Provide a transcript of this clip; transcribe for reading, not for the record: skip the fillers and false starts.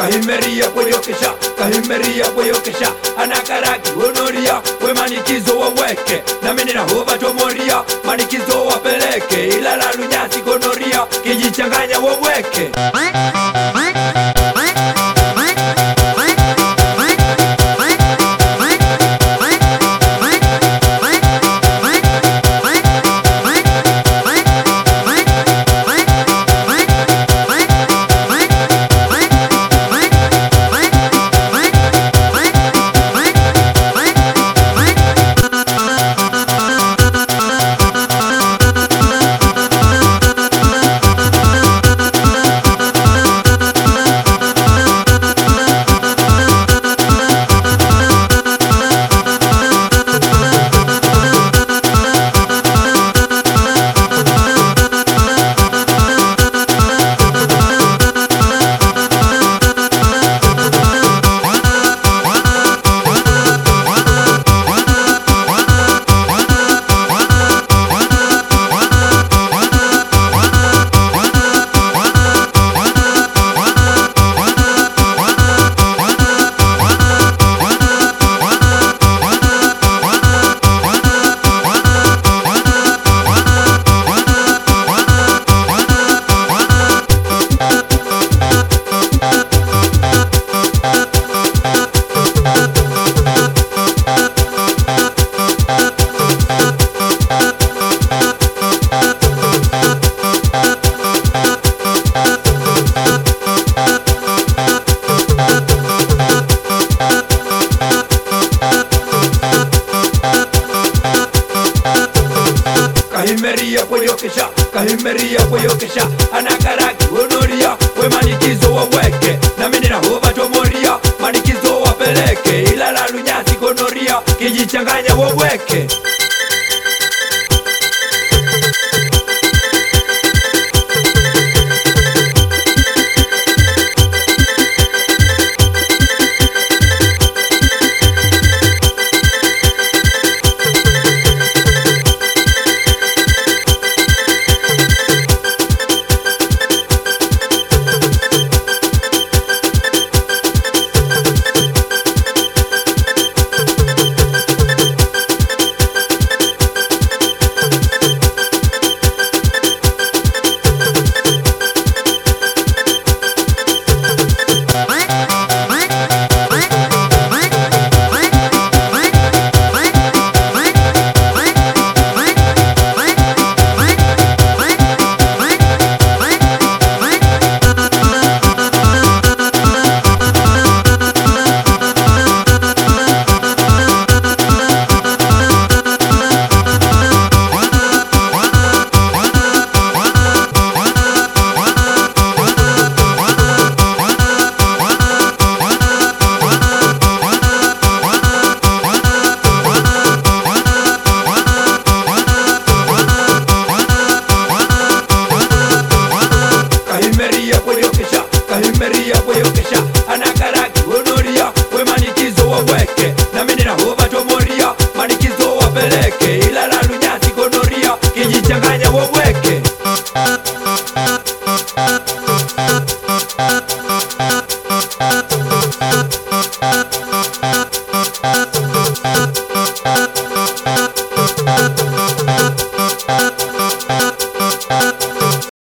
Kahimeria kweyokesha, kahimeria kweyokesha. Anakaraki honoria, we manikizo waweke. Na menina hova tomoria, manikizo wapeleke. Ilala lunyasi konoria, kijichanganya waweke. Kahimeria kweyokesha, kahimeria kweyokesha. Anakaraki honoria, we manikizo waweke. Na menina hova tomoria, manikizo wapeleke. Ilala lunyasi konoria, kijichanganya waweke. Kahimeria kweyokesha. Anakaraki honoria, we manikizo waweke. Na menina hova tomoria, manikizo wapeleke. Ilala lunyasi konoria, kijichanganya waweke.